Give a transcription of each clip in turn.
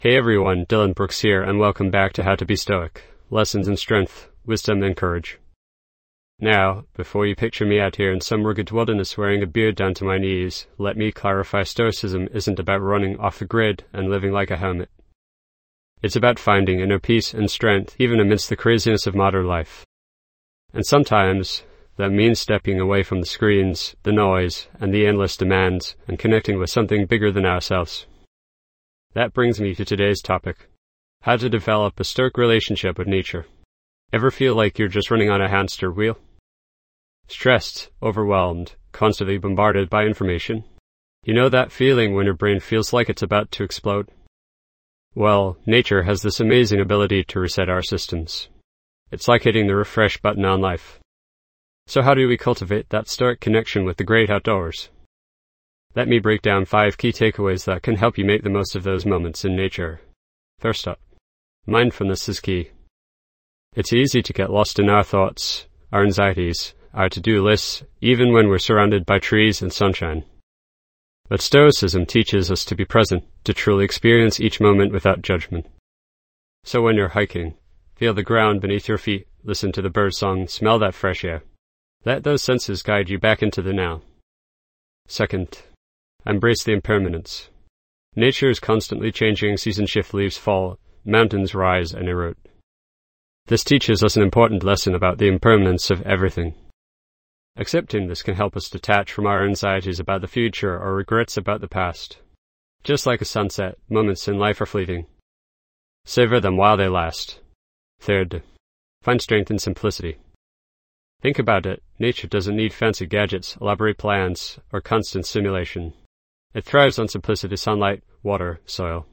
Hey everyone, Dylan Brooks here, and welcome back to How to Be Stoic. Lessons in strength, wisdom, and courage. Now, before you picture me out here in some rugged wilderness wearing a beard down to my knees, let me clarify Stoicism isn't about running off the grid and living like a hermit. It's about finding inner peace and strength even amidst the craziness of modern life. And sometimes that means stepping away from the screens, the noise, and the endless demands, and connecting with something bigger than ourselves. That brings me to today's topic: how to develop a stoic relationship with nature. Ever feel like you're just running on a hamster wheel? Stressed, overwhelmed, constantly bombarded by information? You know that feeling when your brain feels like it's about to explode? Well, nature has this amazing ability to reset our systems. It's like hitting the refresh button on life. So how do we cultivate that stoic connection with the great outdoors? Let me break down 5 key takeaways that can help you make the most of those moments in nature. First up, mindfulness is key. It's easy to get lost in our thoughts, our anxieties, our to-do lists, even when we're surrounded by trees and sunshine. But Stoicism teaches us to be present, to truly experience each moment without judgment. So when you're hiking, feel the ground beneath your feet, listen to the birdsong, smell that fresh air. Let those senses guide you back into the now. Second, embrace the impermanence. Nature is constantly changing, seasons shift, leaves fall, mountains rise and erode. This teaches us an important lesson about the impermanence of everything. Accepting this can help us detach from our anxieties about the future or regrets about the past. Just like a sunset, moments in life are fleeting. Savor them while they last. Third, find strength in simplicity. Think about it, nature doesn't need fancy gadgets, elaborate plans, or constant stimulation. It thrives on simplicity: sunlight, water, soil.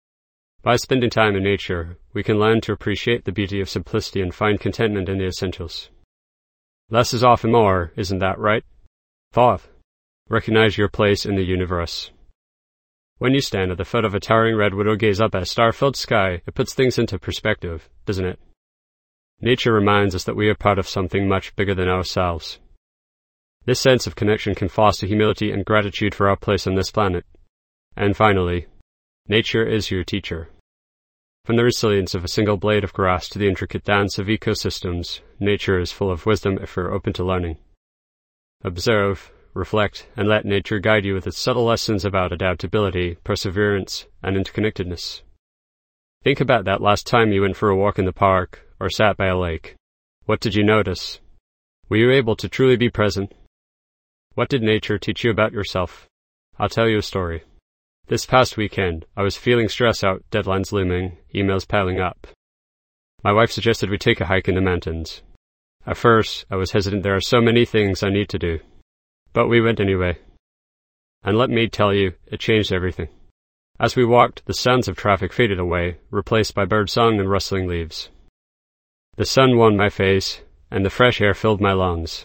By spending time in nature, we can learn to appreciate the beauty of simplicity and find contentment in the essentials. Less is often more, isn't that right? Fourth, recognize your place in the universe. When you stand at the foot of a towering redwood or gaze up at a star-filled sky, it puts things into perspective, doesn't it? Nature reminds us that we are part of something much bigger than ourselves. This sense of connection can foster humility and gratitude for our place on this planet. And finally, nature is your teacher. From the resilience of a single blade of grass to the intricate dance of ecosystems, nature is full of wisdom if we're open to learning. Observe, reflect, and let nature guide you with its subtle lessons about adaptability, perseverance, and interconnectedness. Think about that last time you went for a walk in the park or sat by a lake. What did you notice? Were you able to truly be present? What did nature teach you about yourself? I'll tell you a story. This past weekend, I was feeling stressed out, deadlines looming, emails piling up. My wife suggested we take a hike in the mountains. At first, I was hesitant. There are so many things I need to do. But we went anyway. And let me tell you, it changed everything. As we walked, the sounds of traffic faded away, replaced by birdsong and rustling leaves. The sun warmed my face, and the fresh air filled my lungs.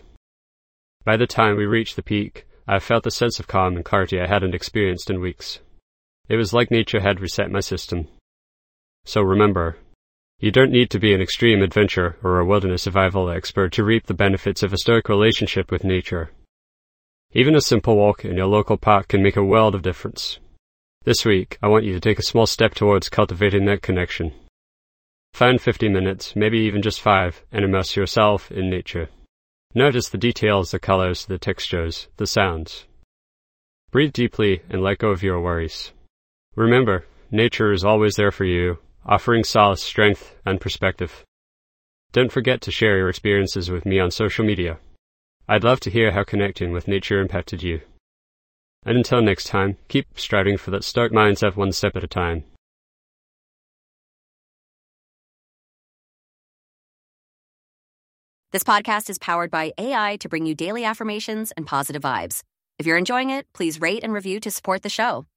By the time we reached the peak, I felt a sense of calm and clarity I hadn't experienced in weeks. It was like nature had reset my system. So remember, you don't need to be an extreme adventurer or a wilderness survival expert to reap the benefits of a stoic relationship with nature. Even a simple walk in your local park can make a world of difference. This week, I want you to take a small step towards cultivating that connection. Find 50 minutes, maybe even just 5, and immerse yourself in nature. Notice the details, the colors, the textures, the sounds. Breathe deeply and let go of your worries. Remember, nature is always there for you, offering solace, strength, and perspective. Don't forget to share your experiences with me on social media. I'd love to hear how connecting with nature impacted you. And until next time, keep striving for that stoic mindset one step at a time. This podcast is powered by AI to bring you daily affirmations and positive vibes. If you're enjoying it, please rate and review to support the show.